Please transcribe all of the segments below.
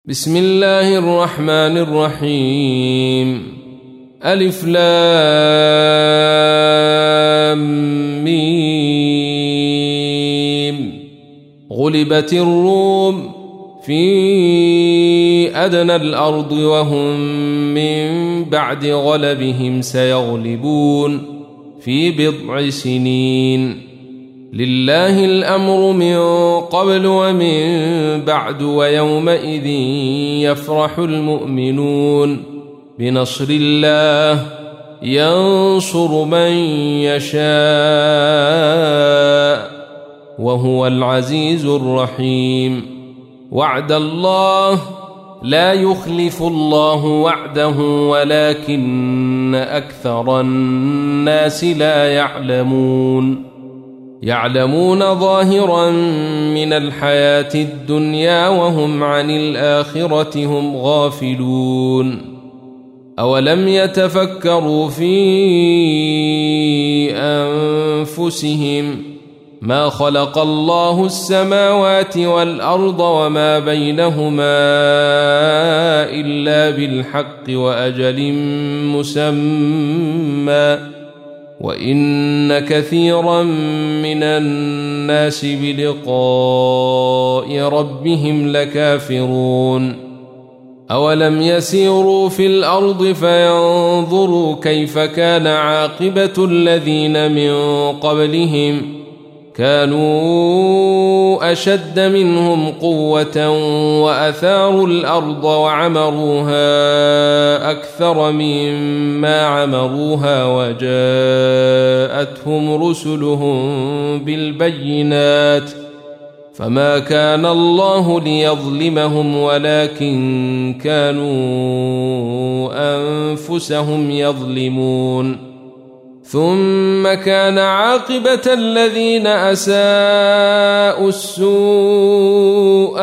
بسم الله الرحمن الرحيم. ألف لام ميم. غلبت الروم في أدنى الأرض وهم من بعد غلبهم سيغلبون في بضع سنين. لله الأمر من قبل ومن بعد ويومئذ يفرح المؤمنون بنصر الله ينصر من يشاء وهو العزيز الرحيم. وعد الله لا يخلف الله وعده ولكن أكثر الناس لا يعلمون ظاهرا من الحياة الدنيا وهم عن الآخرة هم غافلون. أولم يتفكروا في أنفسهم ما خلق الله السماوات والأرض وما بينهما إلا بالحق وأجل مسمى وإن كثيرا من الناس بلقاء ربهم لكافرون. أولم يسيروا في الأرض فينظروا كيف كان عاقبة الذين من قبلهم كانوا أشد منهم قوة وأثاروا الأرض وعمروها أكثر مما عمروها وجاءتهم رسلهم بالبينات فما كان الله ليظلمهم ولكن كانوا أنفسهم يظلمون. ثم كان عاقبة الذين أساءوا السوء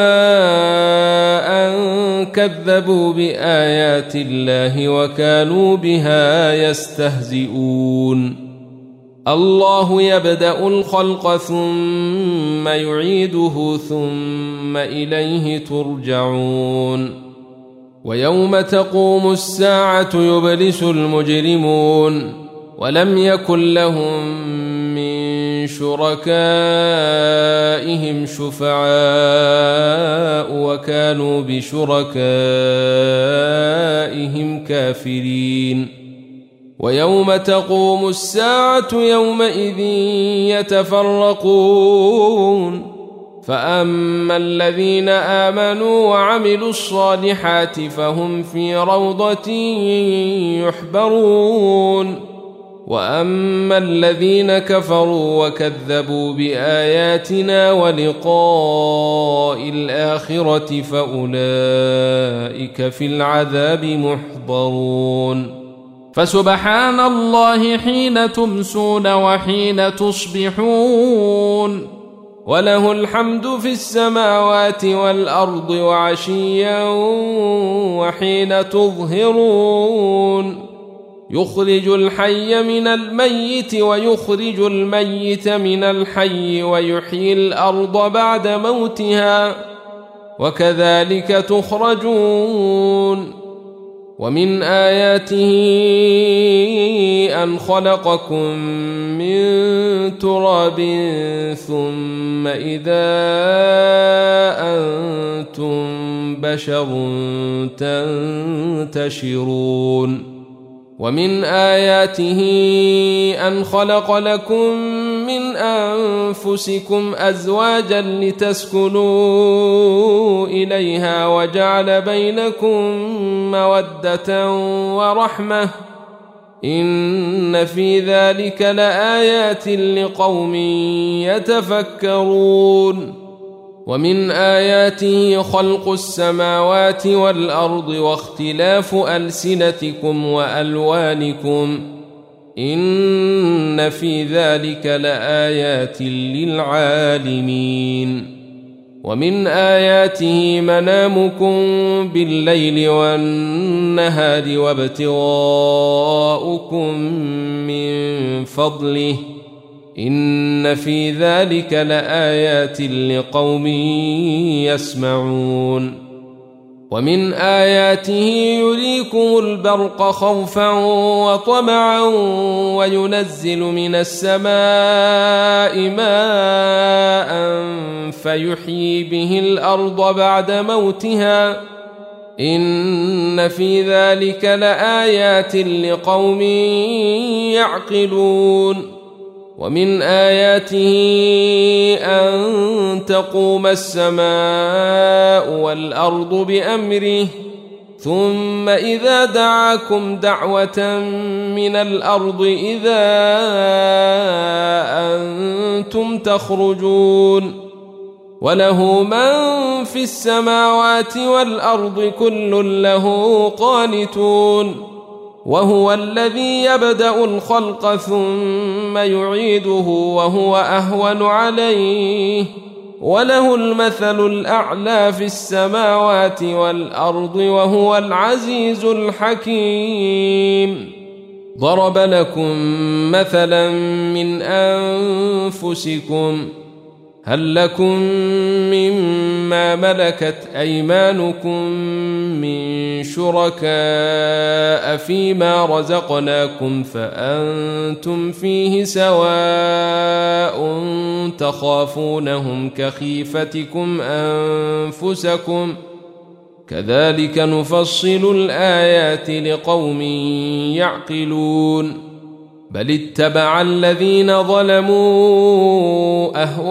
أن كذبوا بآيات الله وكانوا بها يستهزئون. الله يبدأ الخلق ثم يعيده ثم إليه ترجعون. ويوم تقوم الساعة يبلس المجرمون ولم يكن لهم من شركائهم شفعاء وكانوا بشركائهم كافرين. ويوم تقوم الساعة يومئذ يتفرقون فأما الذين آمنوا وعملوا الصالحات فهم في روضة يحبرون وأما الذين كفروا وكذبوا بآياتنا ولقاء الآخرة فأولئك في العذاب محضرون. فسبحان الله حين تمسون وحين تصبحون وله الحمد في السماوات والأرض وعشيا وحين تظهرون. يخرج الحي من الميت ويخرج الميت من الحي ويحيي الأرض بعد موتها وكذلك تخرجون. ومن آياته أن خلقكم من تراب ثم إذا أنتم بشر تنتشرون. ومن آياته أن خلق لكم من أنفسكم أزواجا لتسكنوا إليها وجعل بينكم مودة ورحمة إن في ذلك لآيات لقوم يتفكرون. ومن آياته خلق السماوات والأرض واختلاف ألسنتكم وألوانكم إن في ذلك لآيات للعالمين. ومن آياته منامكم بالليل والنهار وابتغاؤكم من فضله إن في ذلك لآيات لقوم يسمعون. ومن آياته يريكم البرق خوفا وطمعا وينزل من السماء ماء فيحيي به الأرض بعد موتها إن في ذلك لآيات لقوم يعقلون ومن آياته أن تقوم السماء والأرض بأمره ثم إذا دعاكم دعوة من الأرض إذا أنتم تخرجون وله من في السماوات والأرض كل له قانتون وهو الذي يبدأ الخلق ثم يعيده وهو أهون عليه وله المثل الأعلى في السماوات والأرض وهو العزيز الحكيم ضرب لكم مثلا من أنفسكم هل لكم مما ملكت أيمانكم من شركاء فيما رزقناكم فأنتم فيه سواء تخافونهم كخيفتكم أنفسكم كذلك نفصل الآيات لقوم يعقلون بل اتبع الذين ظلموا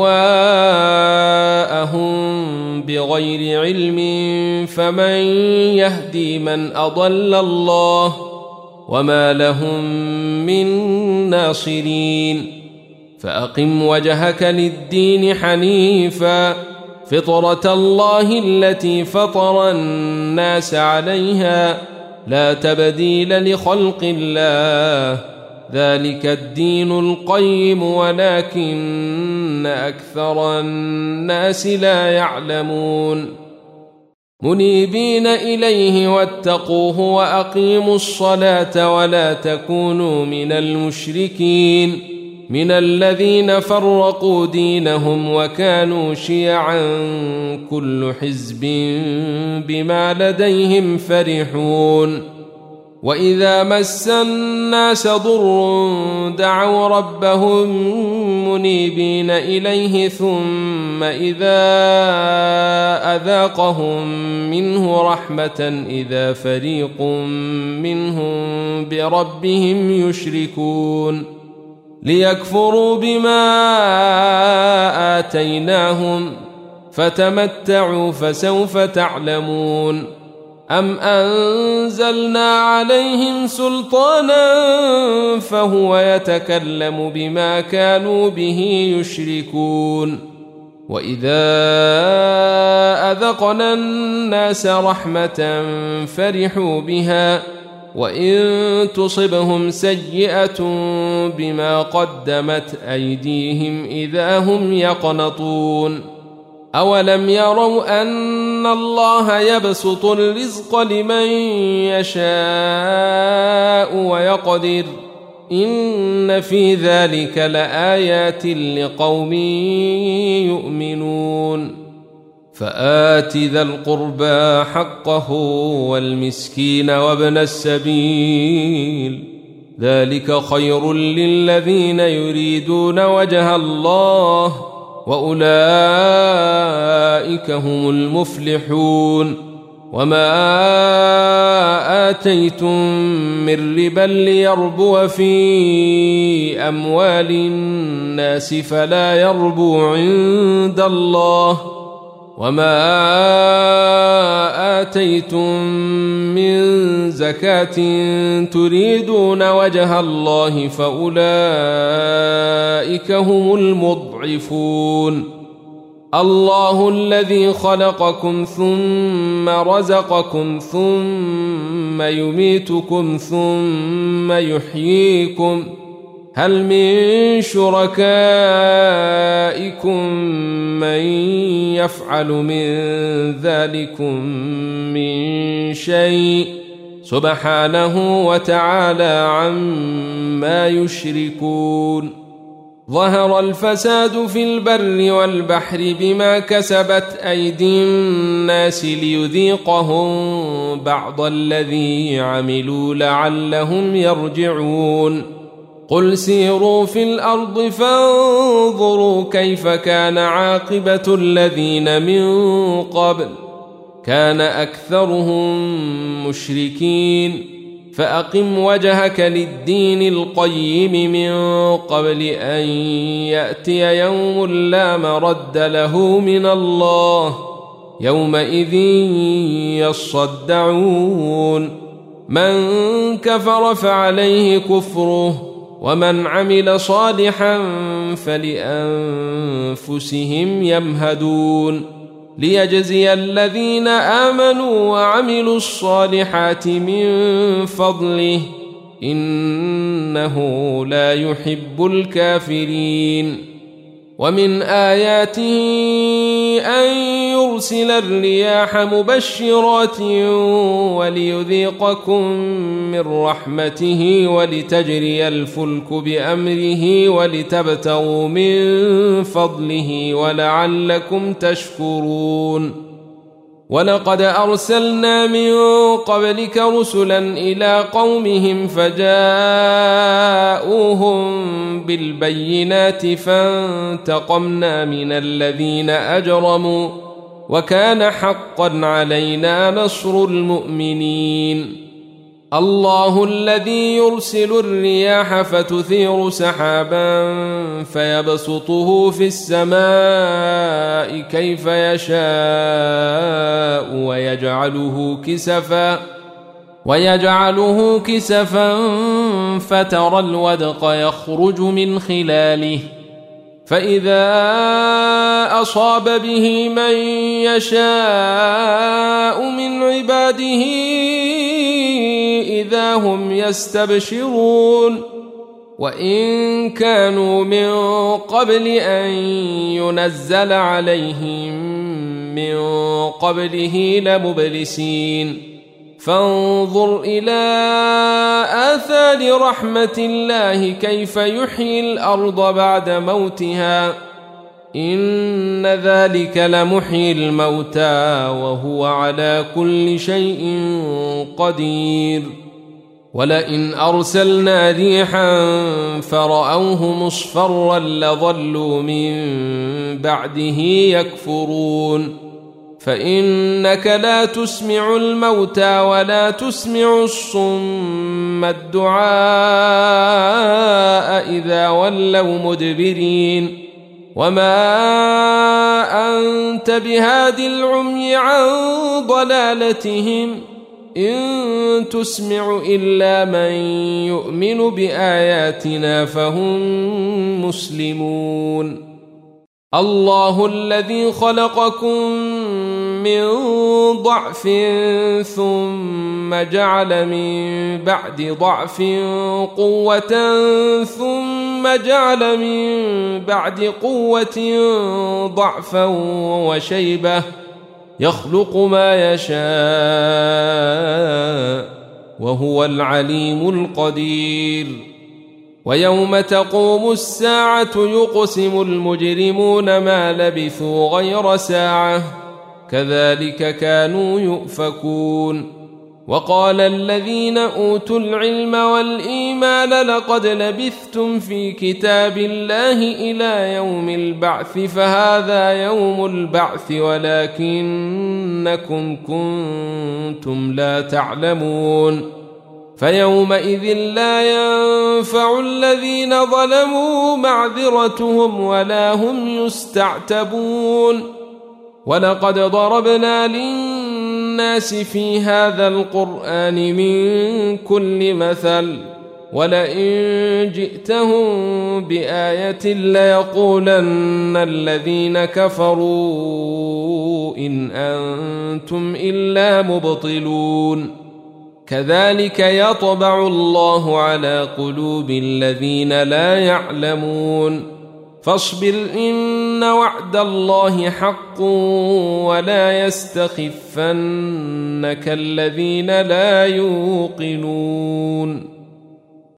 أهواءهم بغير علم فمن يهدي من أضل الله وما لهم من ناصرين فأقم وجهك للدين حنيفا فطرة الله التي فطر الناس عليها لا تبديل لخلق الله ذلك الدين القيم ولكن أكثر الناس لا يعلمون منيبين إليه واتقوه وأقيموا الصلاة ولا تكونوا من المشركين من الذين فرقوا دينهم وكانوا شيعا كل حزب بما لديهم فرحون وإذا مس الناس ضر دعوا ربهم منيبين إليه ثم إذا أذاقهم منه رحمة إذا فريق منهم بربهم يشركون ليكفروا بما آتيناهم فتمتعوا فسوف تعلمون أم أنزلنا عليهم سلطانا فهو يتكلم بما كانوا به يشركون وإذا أذقنا الناس رحمة فرحوا بها وإن تصبهم سيئة بما قدمت أيديهم إذا هم يقنطون أولم يروا أن الله يبسط الرزق لمن يشاء ويقدر إن في ذلك لآيات لقوم يؤمنون فآت ذا القربى حقه والمسكين وابن السبيل ذلك خير للذين يريدون وجه الله وأولئك هم المفلحون وما آتيتم من ربا ليربو في أموال الناس فلا يربو عند الله وما آتيتم من زكاة تريدون وجه الله فأولئك هم المضعفون الله الذي خلقكم ثم رزقكم ثم يميتكم ثم يحييكم هل من شركائكم من يفعل من ذلكم من شيء سبحانه وتعالى عما يشركون ظهر الفساد في البر والبحر بما كسبت أيدي الناس ليذيقهم بعض الذي عملوا لعلهم يرجعون قل سيروا في الأرض فانظروا كيف كان عاقبة الذين من قبل كان أكثرهم مشركين فأقم وجهك للدين القيم من قبل أن يأتي يوم لا مرد له من الله يومئذ يصدعون من كفر فعليه كفره ومن عمل صالحا فلأنفسهم يمهدون ليجزي الذين آمنوا وعملوا الصالحات من فضله إنه لا يحب الكافرين ومن آياته أن يرسل الرياح مبشرات وليذيقكم من رحمته ولتجري الفلك بأمره ولتبتغوا من فضله ولعلكم تشكرون ولقد أرسلنا من قبلك رسلا إلى قومهم فجاءوهم بالبينات فانتقمنا من الذين أجرموا وكان حقا علينا نصر المؤمنين الله الذي يرسل الرياح فتثير سحابا فيبسطه في السماء كيف يشاء ويجعله كسفا فترى الودق يخرج من خلاله فإذا أصاب به من يشاء من عباده إذا هم يستبشرون وإن كانوا من قبل أن ينزل عليهم من قبله لمبلسين فانظر إلى آثار رحمة الله كيف يحيي الأرض بعد موتها إن ذلك لمحيي الموتى وهو على كل شيء قدير ولئن أرسلنا ريحا فرأوه مصفرا لظلوا من بعده يكفرون فإنك لا تسمع الموتى ولا تسمع الصم الدعاء إذا ولوا مدبرين وما أنت بهاد العمي عن ضلالتهم إن تسمع إلا من يؤمن بآياتنا فهم مسلمون الله الذي خلقكم من ضعف ثم جعل من بعد ضعف قوة ثم جعل من بعد قوة ضعفا وشيبة يخلق ما يشاء وهو العليم القدير ويوم تقوم الساعة يقسم المجرمون ما لبثوا غير ساعة كذلك كانوا يؤفكون وقال الذين أوتوا العلم والإيمان لقد لبثتم في كتاب الله إلى يوم البعث فهذا يوم البعث ولكنكم كنتم لا تعلمون فيومئذ لا ينفع الذين ظلموا معذرتهم ولا هم يستعتبون ولقد ضربنا للناس في هذا القرآن من كل مثل ولئن جئتهم بآية ليقولن الذين كفروا إن أنتم إلا مبطلون كذلك يطبع الله على قلوب الذين لا يعلمون فاصبر إن وعد الله حق ولا يستخفنك الذين لا يوقنون